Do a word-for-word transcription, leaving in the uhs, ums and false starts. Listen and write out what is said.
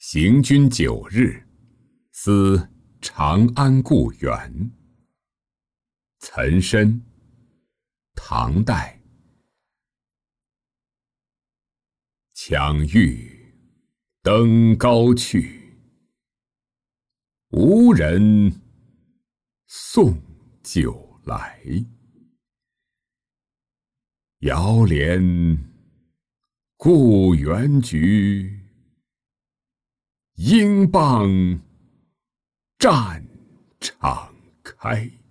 行军九日，思长安故园。岑参，唐代。羌欲登高去，无人送酒来。遥怜故园菊，应傍战场开。